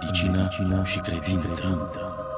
medicină și credință.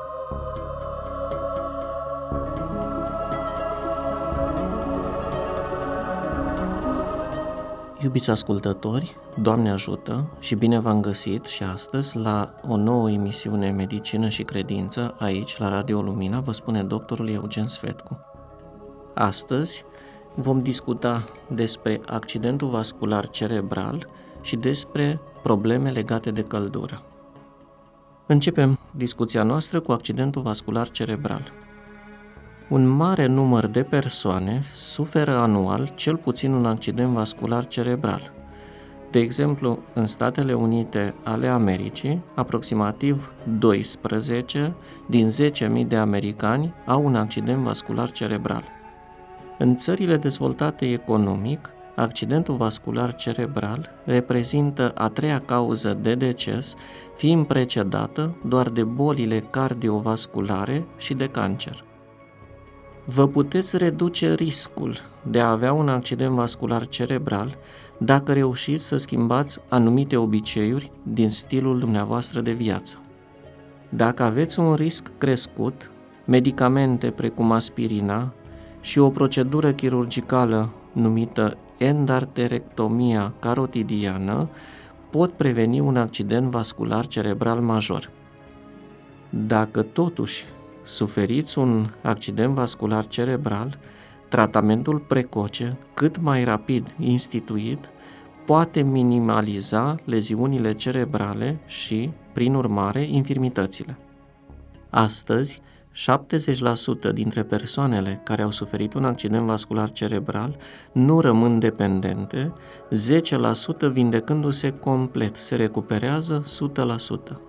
Iubiți ascultători, Doamne ajută și bine v-am găsit și astăzi la o nouă emisiune Medicină și Credință, aici la Radio Lumina, vă spune doctorul Eugen Sfetcu. Astăzi vom discuta despre accidentul vascular cerebral și despre probleme legate de căldură. Începem discuția noastră cu accidentul vascular cerebral. Un mare număr de persoane suferă anual cel puțin un accident vascular cerebral. De exemplu, în Statele Unite ale Americii, aproximativ 12 din 10.000 de americani au un accident vascular cerebral. În țările dezvoltate economic, accidentul vascular cerebral reprezintă a treia cauză de deces, fiind precedată doar de bolile cardiovasculare și de cancer. Vă puteți reduce riscul de a avea un accident vascular cerebral dacă reușiți să schimbați anumite obiceiuri din stilul dumneavoastră de viață. Dacă aveți un risc crescut, medicamente precum aspirina și o procedură chirurgicală numită endarterectomia carotidiană pot preveni un accident vascular cerebral major. Dacă totuși suferiți un accident vascular cerebral, tratamentul precoce, cât mai rapid instituit, poate minimaliza leziunile cerebrale și, prin urmare, infirmitățile. Astăzi, 70% dintre persoanele care au suferit un accident vascular cerebral nu rămân dependente, 10% vindecându-se complet, se recuperează 100%.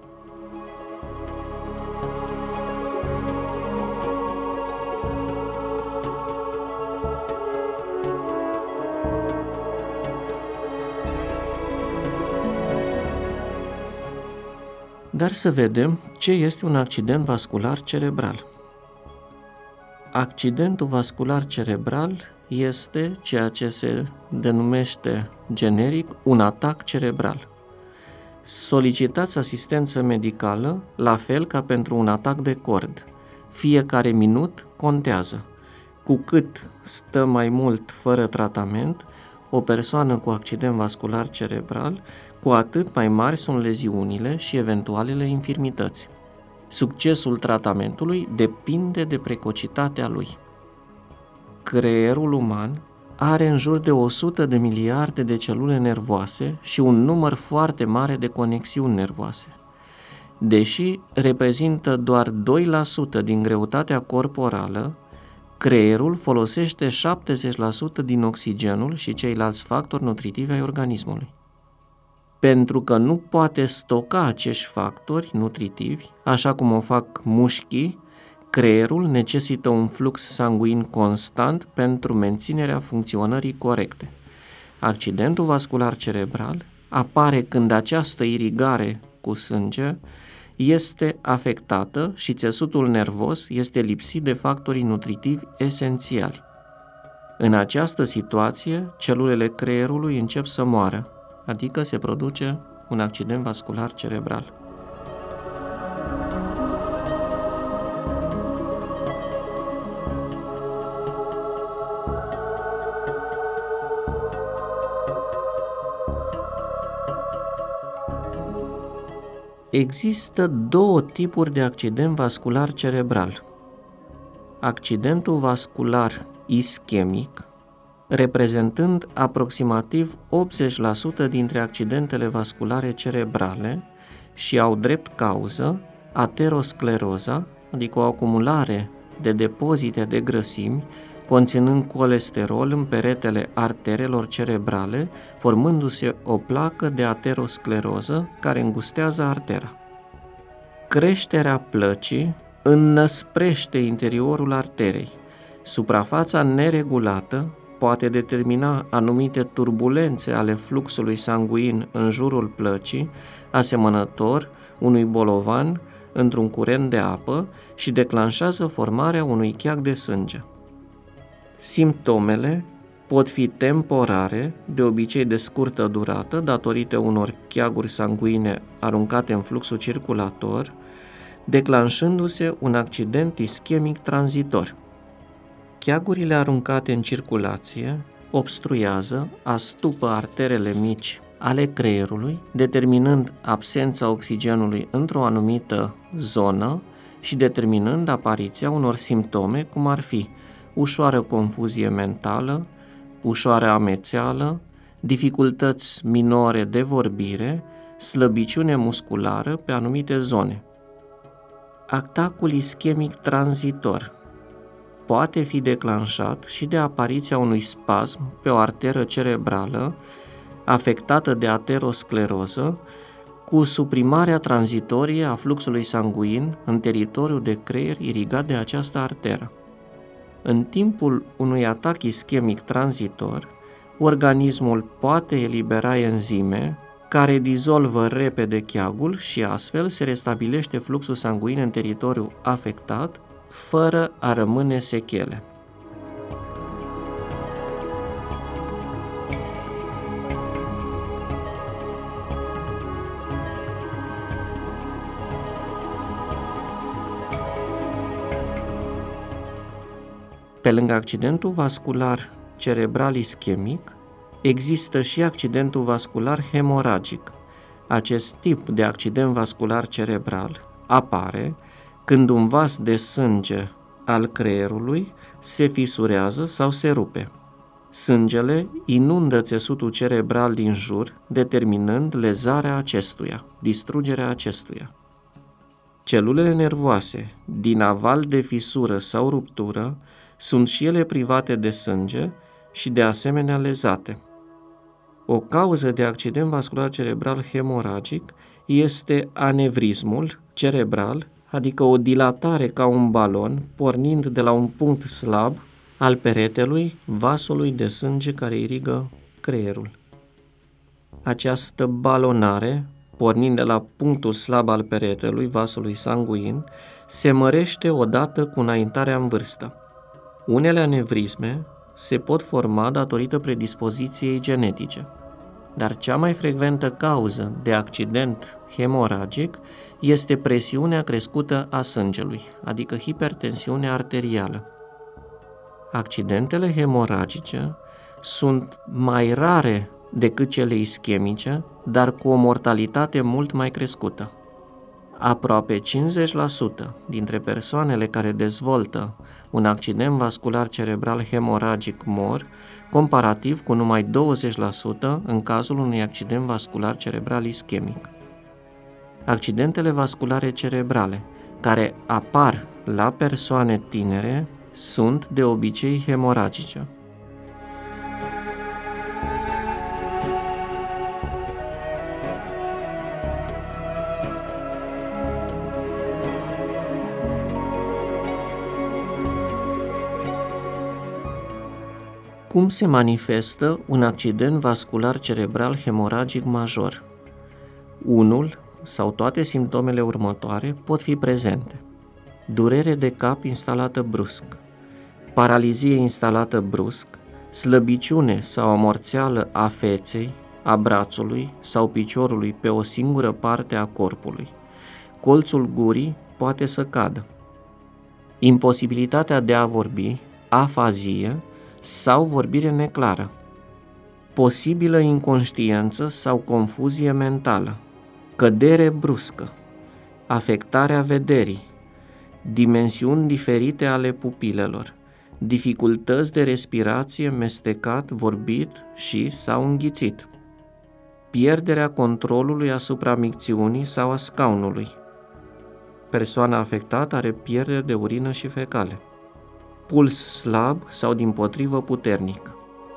Dar să vedem ce este un accident vascular cerebral. Accidentul vascular cerebral este ceea ce se denumește generic un atac cerebral. Solicitați asistență medicală la fel ca pentru un atac de cord. Fiecare minut contează. Cu cât stă mai mult fără tratament, o persoană cu accident vascular cerebral, cu atât mai mari sunt leziunile și eventualele infirmități. Succesul tratamentului depinde de precocitatea lui. Creierul uman are în jur de 100 de miliarde de celule nervoase și un număr foarte mare de conexiuni nervoase. Deși reprezintă doar 2% din greutatea corporală, creierul folosește 70% din oxigenul și ceilalți factori nutritivi ai organismului. Pentru că nu poate stoca acești factori nutritivi, așa cum o fac mușchii, creierul necesită un flux sanguin constant pentru menținerea funcționării corecte. Accidentul vascular cerebral apare când această irigare cu sânge este afectată și țesutul nervos este lipsit de factorii nutritivi esențiali. În această situație, celulele creierului încep să moară, adică se produce un accident vascular cerebral. Există două tipuri de accident vascular cerebral. Accidentul vascular ischemic, reprezentând aproximativ 80% dintre accidentele vasculare cerebrale și au drept cauză ateroscleroza, adică o acumulare de depozite de grăsimi conținând colesterol în peretele arterelor cerebrale, formându-se o placă de ateroscleroză care îngustează artera. Creșterea plăcii înnăsprește interiorul arterei. Suprafața neregulată poate determina anumite turbulențe ale fluxului sanguin în jurul plăcii, asemănător unui bolovan într-un curent de apă și declanșează formarea unui cheag de sânge. Simptomele pot fi temporare, de obicei de scurtă durată, datorită unor cheaguri sanguine aruncate în fluxul circulator, declanșându-se un accident ischemic tranzitor. Cheagurile aruncate în circulație obstruează, astupă arterele mici ale creierului, determinând absența oxigenului într-o anumită zonă și determinând apariția unor simptome, cum ar fi ușoară confuzie mentală, ușoară amețeală, dificultăți minore de vorbire, slăbiciune musculară pe anumite zone. Atacul ischemic tranzitor poate fi declanșat și de apariția unui spasm pe o arteră cerebrală afectată de ateroscleroză, cu suprimarea tranzitorie a fluxului sanguin în teritoriul de creier irigat de această arteră. În timpul unui atac ischemic tranzitor, organismul poate elibera enzime care dizolvă repede cheagul și astfel se restabilește fluxul sanguin în teritoriul afectat, fără a rămâne sechele. Pe lângă accidentul vascular cerebral ischemic, există și accidentul vascular hemoragic. Acest tip de accident vascular cerebral apare când un vas de sânge al creierului se fisurează sau se rupe. Sângele inundă țesutul cerebral din jur, determinând lezarea acestuia, distrugerea acestuia. Celulele nervoase din aval de fisură sau ruptură sunt și ele private de sânge și de asemenea lezate. O cauză de accident vascular cerebral hemoragic este anevrismul cerebral, adică o dilatare ca un balon, pornind de la un punct slab al peretelui vasului de sânge care irigă creierul. Această balonare, pornind de la punctul slab al peretelui vasului sanguin, se mărește odată cu înaintarea în vârstă. Unele anevrisme se pot forma datorită predispoziției genetice, dar cea mai frecventă cauză de accident hemoragic este presiunea crescută a sângelui, adică hipertensiunea arterială. Accidentele hemoragice sunt mai rare decât cele ischemice, dar cu o mortalitate mult mai crescută. Aproape 50% dintre persoanele care dezvoltă un accident vascular cerebral hemoragic mor, comparativ cu numai 20% în cazul unui accident vascular cerebral ischemic. Accidentele vasculare cerebrale, care apar la persoane tinere, sunt de obicei hemoragice. Cum se manifestă un accident vascular cerebral hemoragic major? Unul sau toate simptomele următoare pot fi prezente: durere de cap instalată brusc, paralizie instalată brusc, slăbiciune sau amorțeală a feței, a brațului sau piciorului pe o singură parte a corpului. Colțul gurii poate să cadă. Imposibilitatea de a vorbi, afazie sau vorbire neclară. Posibilă inconștiență sau confuzie mentală. Cădere bruscă. Afectarea vederii. Dimensiuni diferite ale pupilelor. Dificultăți de respirație, mestecat, vorbit și sau înghițit. Pierderea controlului asupra micțiunii sau a scaunului. Persoana afectată are pierdere de urină și fecale. Puls slab sau dimpotrivă puternic.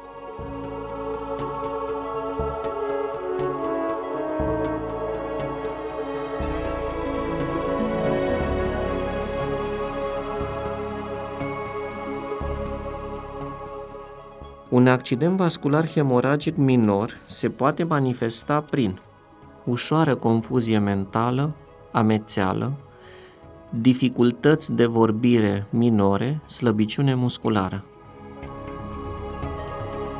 Un accident vascular hemoragic minor se poate manifesta prin ușoară confuzie mentală, amețeală, dificultăți de vorbire minore, slăbiciune musculară.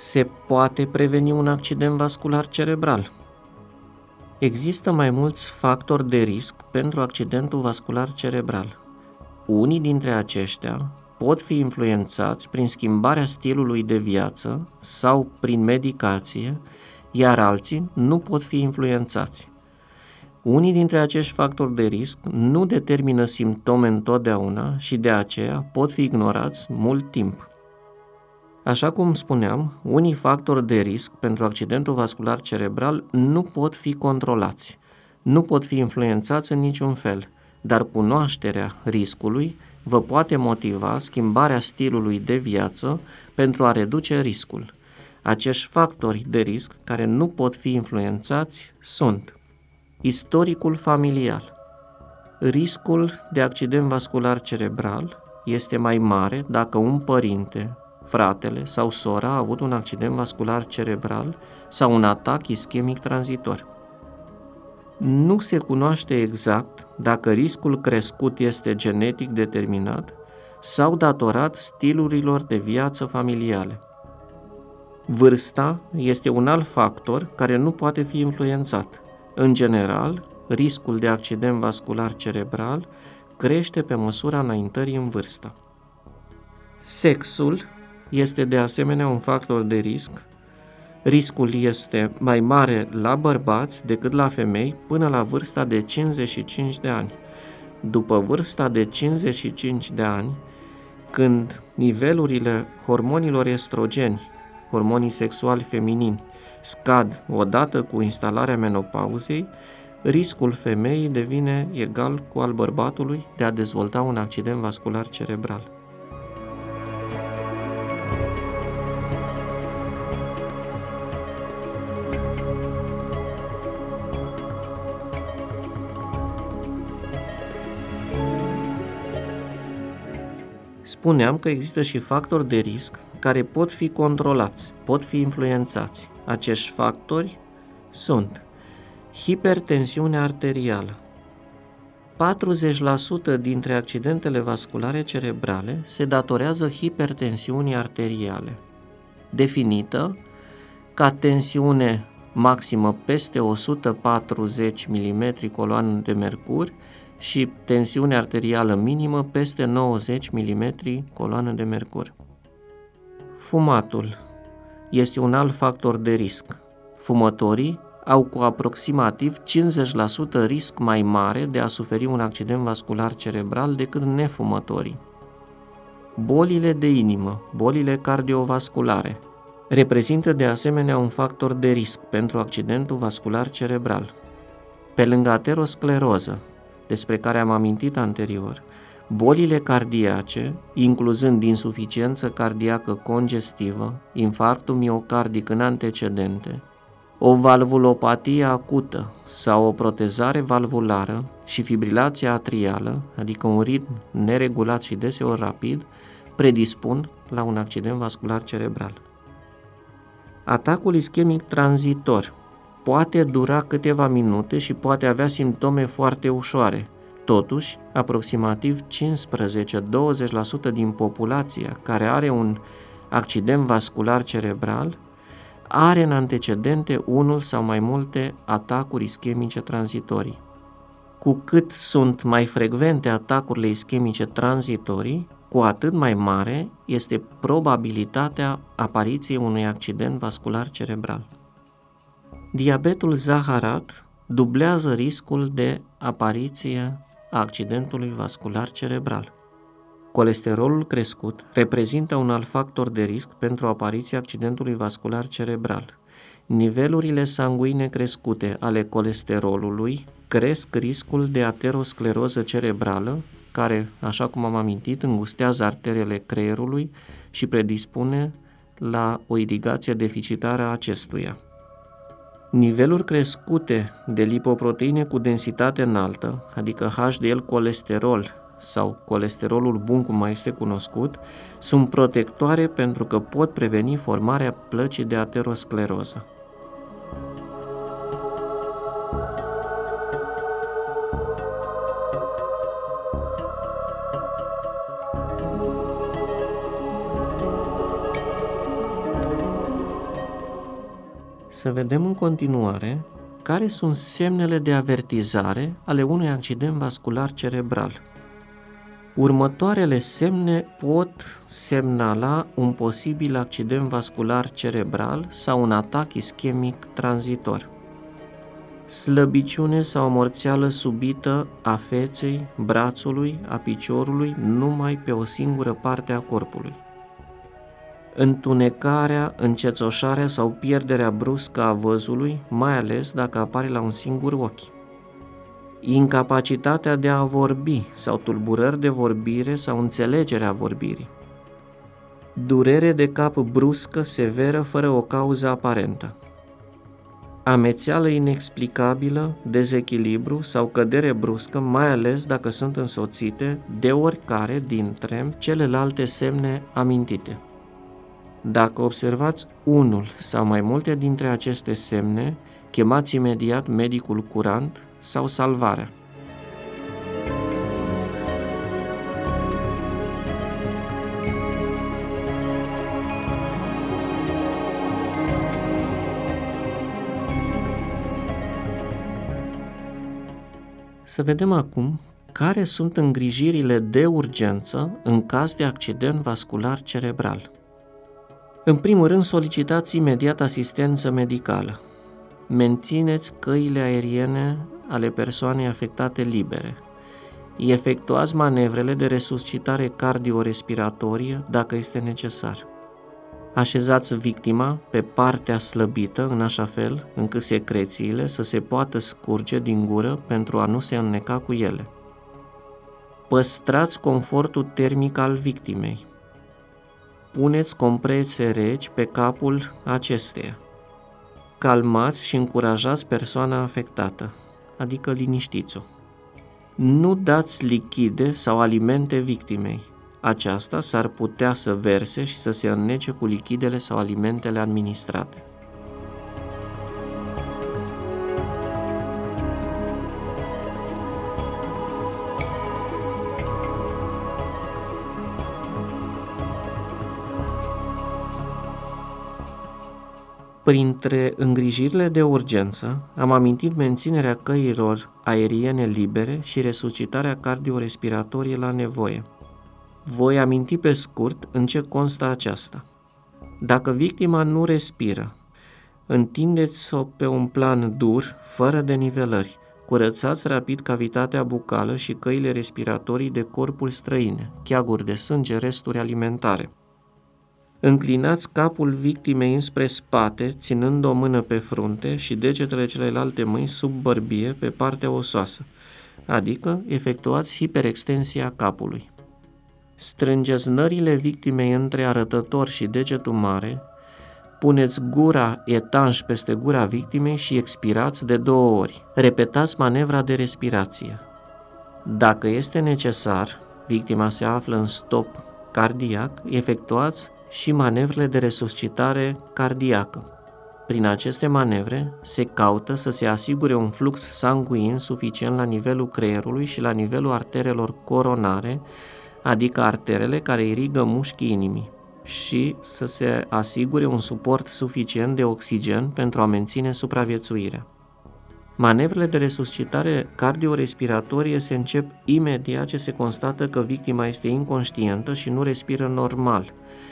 Se poate preveni un accident vascular cerebral. Există mai mulți factori de risc pentru accidentul vascular cerebral. Unii dintre aceștia pot fi influențați prin schimbarea stilului de viață sau prin medicație, iar alții nu pot fi influențați. Unii dintre acești factori de risc nu determină simptome întotdeauna și de aceea pot fi ignorați mult timp. Așa cum spuneam, unii factori de risc pentru accidentul vascular cerebral nu pot fi controlați, nu pot fi influențați în niciun fel, dar cunoașterea riscului vă poate motiva schimbarea stilului de viață pentru a reduce riscul. Acești factori de risc care nu pot fi influențați sunt istoricul familial. Riscul de accident vascular cerebral este mai mare dacă un părinte, fratele sau sora a avut un accident vascular cerebral sau un atac ischemic tranzitor. Nu se cunoaște exact dacă riscul crescut este genetic determinat sau datorat stilurilor de viață familiale. Vârsta este un alt factor care nu poate fi influențat. În general, riscul de accident vascular cerebral crește pe măsura înaintării în vârstă. Sexul este de asemenea un factor de risc. Riscul este mai mare la bărbați decât la femei până la vârsta de 55 de ani. După vârsta de 55 de ani, când nivelurile hormonilor estrogeni, hormonii sexuali feminini, scad odată cu instalarea menopauzei, riscul femeii devine egal cu al bărbatului de a dezvolta un accident vascular cerebral. Spuneam că există și factori de risc care pot fi controlați, pot fi influențați. Acești factori sunt hipertensiunea arterială. 40% dintre accidentele vasculare cerebrale se datorează hipertensiunii arteriale, definită ca tensiune maximă peste 140 mm coloană de mercur și tensiune arterială minimă peste 90 mm coloană de mercur. Fumatul este un alt factor de risc. Fumătorii au cu aproximativ 50% risc mai mare de a suferi un accident vascular cerebral decât nefumătorii. Bolile de inimă, bolile cardiovasculare, reprezintă de asemenea un factor de risc pentru accidentul vascular cerebral. Pe lângă ateroscleroză, despre care am amintit anterior, bolile cardiace, incluzând insuficiență cardiacă congestivă, infarctul miocardic în antecedente, o valvulopatie acută sau o protezare valvulară și fibrilația atrială, adică un ritm neregulat și deseori rapid, predispun la un accident vascular cerebral. Atacul ischemic tranzitor poate dura câteva minute și poate avea simptome foarte ușoare. Totuși, aproximativ 15-20% din populația care are un accident vascular cerebral are în antecedente unul sau mai multe atacuri ischemice tranzitorii. Cu cât sunt mai frecvente atacurile ischemice tranzitorii, cu atât mai mare este probabilitatea apariției unui accident vascular cerebral. Diabetul zaharat dublează riscul de apariție a accidentului vascular cerebral. Colesterolul crescut reprezintă un alt factor de risc pentru apariția accidentului vascular cerebral. Nivelurile sanguine crescute ale colesterolului cresc riscul de ateroscleroză cerebrală, care, așa cum am amintit, îngustează arterele creierului și predispune la o irigație deficitară a acestuia. Niveluri crescute de lipoproteine cu densitate înaltă, adică HDL colesterol sau colesterolul bun, cum mai este cunoscut, sunt protectoare pentru că pot preveni formarea plăcii de ateroscleroză. Să vedem în continuare care sunt semnele de avertizare ale unui accident vascular cerebral. Următoarele semne pot semnala un posibil accident vascular cerebral sau un atac ischemic tranzitor. Slăbiciune sau amorțeală subită a feței, brațului, a piciorului, numai pe o singură parte a corpului. Întunecarea, încețoșarea sau pierderea bruscă a văzului, mai ales dacă apare la un singur ochi. Incapacitatea de a vorbi sau tulburări de vorbire sau înțelegerea vorbirii. Durere de cap bruscă, severă, fără o cauză aparentă. Amețeală inexplicabilă, dezechilibru sau cădere bruscă, mai ales dacă sunt însoțite de oricare dintre celelalte semne amintite. Dacă observați unul sau mai multe dintre aceste semne, chemați imediat medicul curant sau salvarea. Să vedem acum care sunt îngrijirile de urgență în caz de accident vascular cerebral. În primul rând, solicitați imediat asistență medicală. Mențineți căile aeriene ale persoanei afectate libere. Efectuați manevrele de resuscitare cardiorespiratorie dacă este necesar. Așezați victima pe partea slăbită în așa fel încât secrețiile să se poată scurge din gură pentru a nu se înneca cu ele. Păstrați confortul termic al victimei. Puneți comprese reci pe capul acesteia. Calmați și încurajați persoana afectată, adică liniștiți-o. Nu dați lichide sau alimente victimei. Aceasta s-ar putea să verse și să se înnece cu lichidele sau alimentele administrate. Printre îngrijirile de urgență, am amintit menținerea căilor aeriene libere și resuscitarea cardiorespiratorie la nevoie. Voi aminti pe scurt în ce constă aceasta. Dacă victima nu respiră, întindeți-o pe un plan dur, fără denivelări. Curățați rapid cavitatea bucală și căile respiratorii de corpuri străine, cheaguri de sânge, resturi alimentare. Înclinați capul victimei înspre spate, ținând o mână pe frunte și degetele celelalte mâini sub bărbie pe partea osoasă, adică efectuați hiperextensia capului. Strângeți nările victimei între arătător și degetul mare, puneți gura etanș peste gura victimei și expirați de 2 ori. Repetați manevra de respirație. Dacă este necesar, victima se află în stop cardiac, efectuați și manevrele de resuscitare cardiacă. Prin aceste manevre se caută să se asigure un flux sanguin suficient la nivelul creierului și la nivelul arterelor coronare, adică arterele care irigă mușchii inimii, și să se asigure un suport suficient de oxigen pentru a menține supraviețuirea. Manevrele de resuscitare cardiorespiratorie se încep imediat ce se constată că victima este inconștientă și nu respiră normal.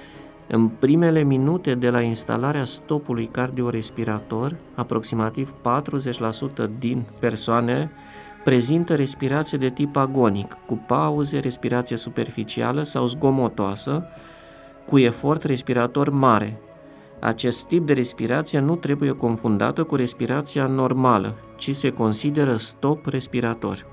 În primele minute de la instalarea stopului cardiorespirator, aproximativ 40% din persoane prezintă respirație de tip agonic, cu pauze, respirație superficială sau zgomotoasă, cu efort respirator mare. Acest tip de respirație nu trebuie confundată cu respirația normală, ci se consideră stop respirator.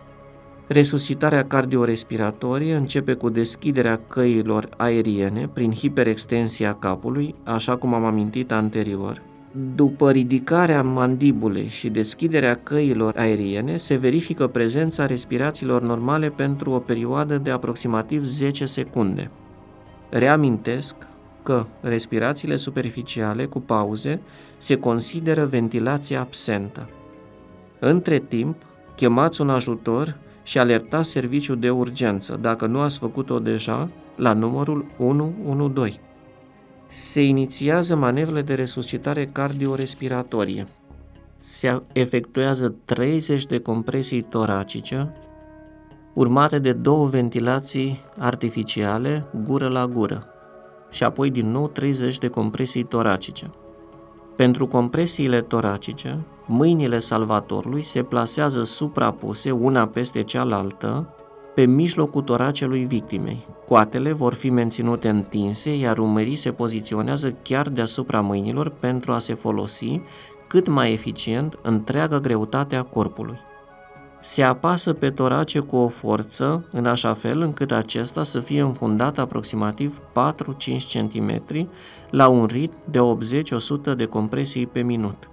Resuscitarea cardiorespiratorie începe cu deschiderea căilor aeriene prin hiperextensia capului, așa cum am amintit anterior. După ridicarea mandibulei și deschiderea căilor aeriene, se verifică prezența respirațiilor normale pentru o perioadă de aproximativ 10 secunde. Reamintesc că respirațiile superficiale cu pauze se consideră ventilație absentă. Între timp, chemați un ajutor și alertați serviciul de urgență, dacă nu ați făcut-o deja, la numărul 112. Se inițiază manevrele de resuscitare cardiorespiratorie. Se efectuează 30 de compresii toracice, urmate de 2 ventilații artificiale, gură la gură, și apoi din nou 30 de compresii toracice. Pentru compresiile toracice, mâinile salvatorului se plasează suprapuse una peste cealaltă pe mijlocul toracelui victimei. Coatele vor fi menținute întinse, iar umerii se poziționează chiar deasupra mâinilor pentru a se folosi cât mai eficient întreaga greutate a corpului. Se apasă pe torace cu o forță în așa fel încât acesta să fie înfundat aproximativ 4-5 cm la un ritm de 80-100 de compresii pe minut.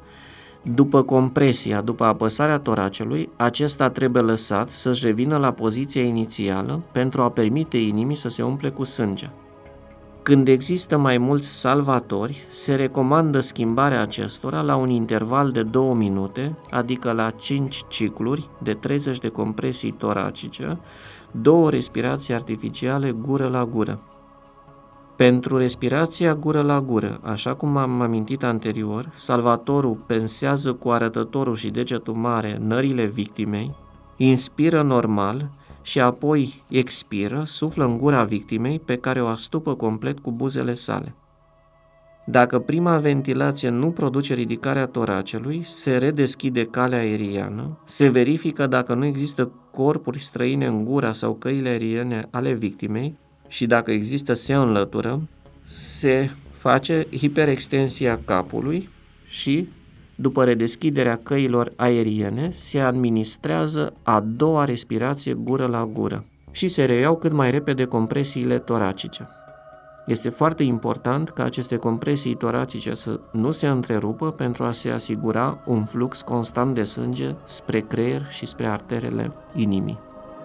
După apăsarea toracelui, acesta trebuie lăsat să-și revină la poziția inițială pentru a permite inimii să se umple cu sânge. Când există mai mulți salvatori, se recomandă schimbarea acestora la un interval de 2 minute, adică la 5 cicluri de 30 de compresii toracice, 2 respirații artificiale gură la gură. Pentru respirația gură la gură, așa cum am amintit anterior, salvatorul pensează cu arătătorul și degetul mare nările victimei, inspiră normal și apoi expiră, suflă în gura victimei pe care o astupă complet cu buzele sale. Dacă prima ventilație nu produce ridicarea toracelui, se redeschide calea aeriană, se verifică dacă nu există corpuri străine în gura sau căile aeriene ale victimei și dacă există se înlătură, se face hiperextensia capului și, după redeschiderea căilor aeriene, se administrează a doua respirație gură la gură și se reiau cât mai repede compresiile toracice. Este foarte important ca aceste compresii toracice să nu se întrerupă pentru a se asigura un flux constant de sânge spre creier și spre arterele inimii.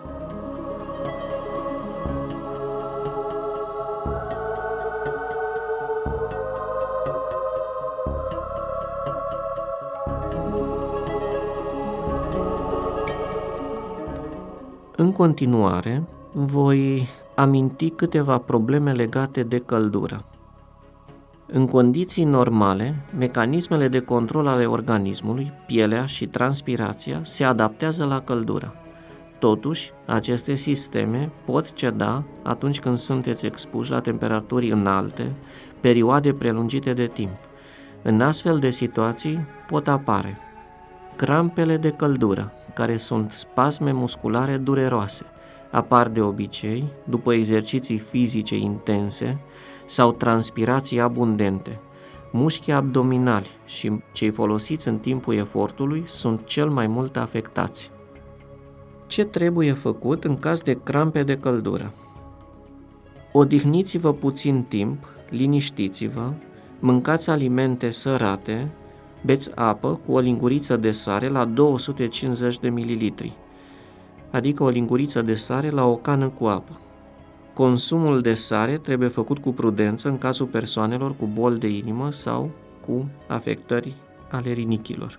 În continuare, voi aminti câteva probleme legate de căldură. În condiții normale, mecanismele de control ale organismului, pielea și transpirația se adaptează la căldură. Totuși, aceste sisteme pot ceda atunci când sunteți expuși la temperaturi înalte, perioade prelungite de timp. În astfel de situații pot apare crampele de căldură, care sunt spasme musculare dureroase. Apar de obicei după exerciții fizice intense sau transpirații abundente. Mușchii abdominali și cei folosiți în timpul efortului sunt cel mai mult afectați. Ce trebuie făcut în caz de crampe de căldură? Odihniți-vă puțin timp, liniștiți-vă, mâncați alimente sărate, beți apă cu o linguriță de sare la 250 de ml, adică o linguriță de sare la o cană cu apă. Consumul de sare trebuie făcut cu prudență în cazul persoanelor cu boli de inimă sau cu afectări ale rinichilor.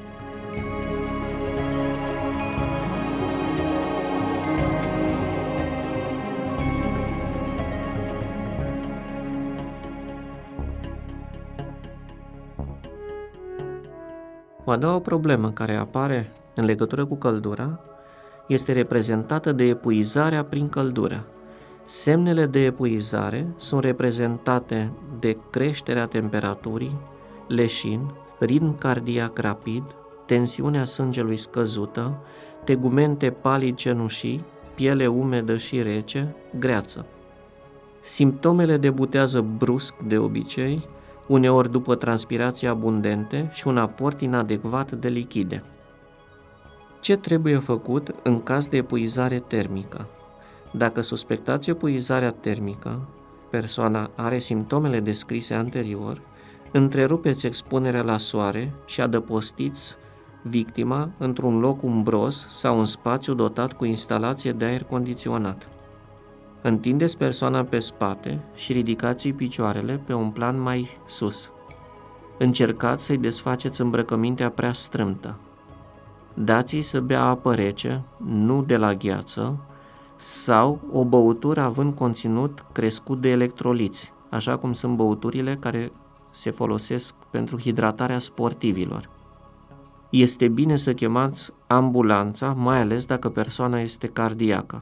O a doua problemă care apare în legătură cu căldura este reprezentată de epuizarea prin căldură. Semnele de epuizare sunt reprezentate de creșterea temperaturii, leșin, ritm cardiac rapid, tensiunea sângelui scăzută, tegumente palid cenușii, piele umedă și rece, greață. Simptomele debutează brusc de obicei, uneori după transpirații abundente și un aport inadecvat de lichide. Ce trebuie făcut în caz de epuizare termică? Dacă suspectați epuizarea termică, persoana are simptomele descrise anterior, întrerupeți expunerea la soare și adăpostiți victima într-un loc umbros sau în spațiu dotat cu instalație de aer condiționat. Întindeți persoana pe spate și ridicați-i picioarele pe un plan mai sus. Încercați să-i desfaceți îmbrăcămintea prea strâmtă. Dați-i să bea apă rece, nu de la gheață, sau o băutură având conținut crescut de electroliți, așa cum sunt băuturile care se folosesc pentru hidratarea sportivilor. Este bine să chemați ambulanța, mai ales dacă persoana este cardiacă.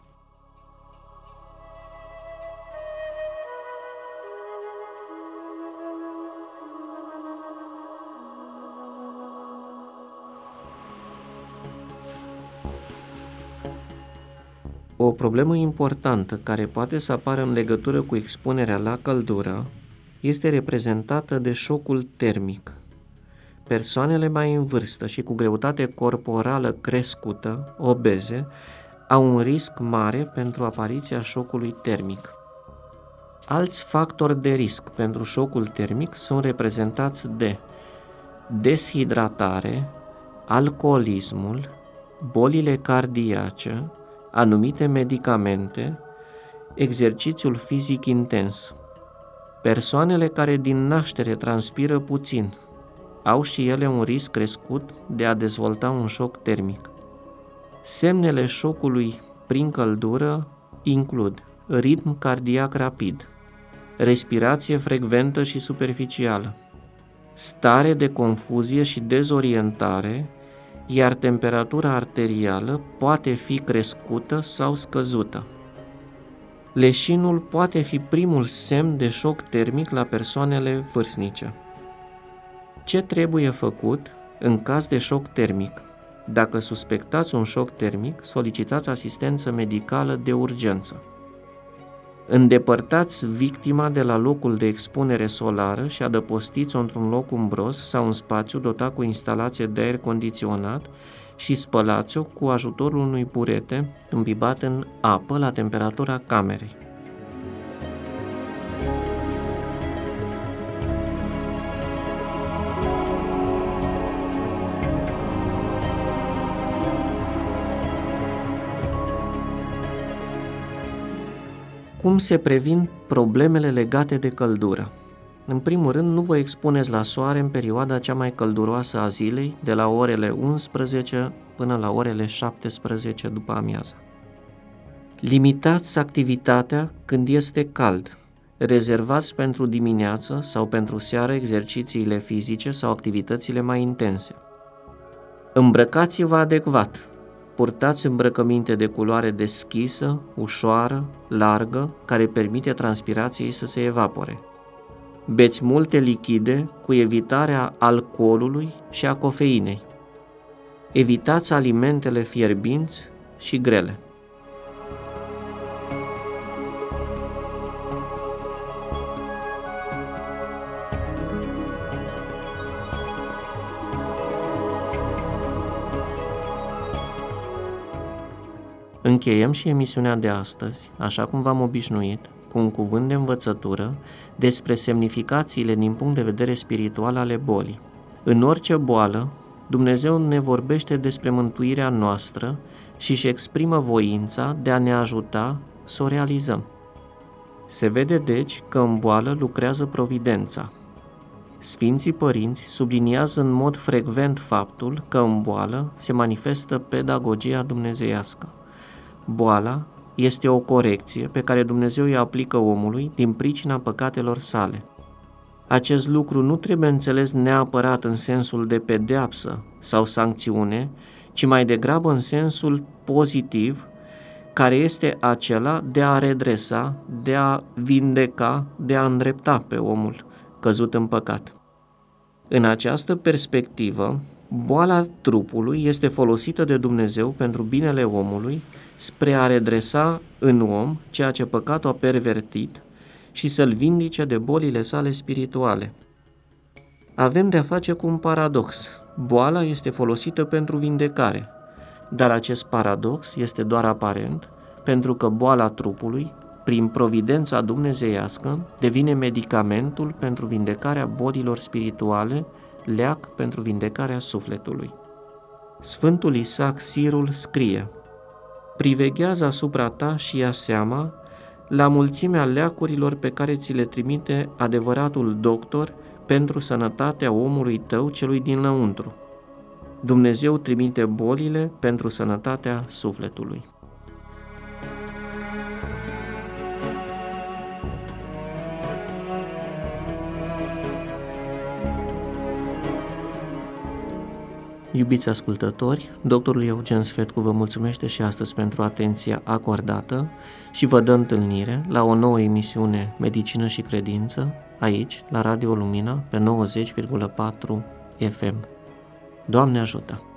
O problemă importantă care poate să apară în legătură cu expunerea la căldură este reprezentată de șocul termic. Persoanele mai în vârstă și cu greutate corporală crescută, obeze, au un risc mare pentru apariția șocului termic. Alți factori de risc pentru șocul termic sunt reprezentați de deshidratare, alcoolismul, bolile cardiace, anumite medicamente, exercițiul fizic intens. Persoanele care din naștere transpiră puțin au și ele un risc crescut de a dezvolta un șoc termic. Semnele șocului prin căldură includ ritm cardiac rapid, respirație frecventă și superficială, stare de confuzie și dezorientare, iar temperatura arterială poate fi crescută sau scăzută. Leșinul poate fi primul semn de șoc termic la persoanele vârstnice. Ce trebuie făcut în caz de șoc termic? Dacă suspectați un șoc termic, solicitați asistență medicală de urgență. Îndepărtați victima de la locul de expunere solară și adăpostiți-o într-un loc umbros sau un spațiu dotat cu instalație de aer condiționat și spălați-o cu ajutorul unui burete îmbibat în apă la temperatura camerei. Cum se previn problemele legate de căldură? În primul rând, nu vă expuneți la soare în perioada cea mai călduroasă a zilei, de la orele 11 până la orele 17 după amiaza. Limitați activitatea când este cald. Rezervați pentru dimineață sau pentru seară exercițiile fizice sau activitățile mai intense. Îmbrăcați-vă adecvat. Purtați îmbrăcăminte de culoare deschisă, ușoară, largă, care permite transpirației să se evapore. Beți multe lichide cu evitarea alcoolului și a cofeinei. Evitați alimentele fierbinți și grele. Încheiem și emisiunea de astăzi, așa cum v-am obișnuit, cu un cuvânt de învățătură despre semnificațiile din punct de vedere spiritual ale bolii. În orice boală, Dumnezeu ne vorbește despre mântuirea noastră și își exprimă voința de a ne ajuta să o realizăm. Se vede deci că în boală lucrează providența. Sfinții părinți subliniază în mod frecvent faptul că în boală se manifestă pedagogia dumnezeiască. Boala este o corecție pe care Dumnezeu îi aplică omului din pricina păcatelor sale. Acest lucru nu trebuie înțeles neapărat în sensul de pedeapsă sau sancțiune, ci mai degrabă în sensul pozitiv, care este acela de a redresa, de a vindeca, de a îndrepta pe omul căzut în păcat. În această perspectivă, boala trupului este folosită de Dumnezeu pentru binele omului, spre a redresa în om ceea ce păcatul a pervertit și să-l vindice de bolile sale spirituale. Avem de-a face cu un paradox. Boala este folosită pentru vindecare, dar acest paradox este doar aparent pentru că boala trupului, prin providența dumnezeiască, devine medicamentul pentru vindecarea bolilor spirituale, leac pentru vindecarea sufletului. Sfântul Isaac Sirul scrie: priveghează asupra ta și ia seama la mulțimea leacurilor pe care ți le trimite adevăratul doctor pentru sănătatea omului tău celui dinăuntru. Dumnezeu trimite bolile pentru sănătatea sufletului. Iubiți ascultători, doctorul Eugen Sfetcu vă mulțumește și astăzi pentru atenția acordată și vă dă întâlnire la o nouă emisiune Medicină și Credință, aici, la Radio Lumina, pe 90,4 FM. Doamne ajută!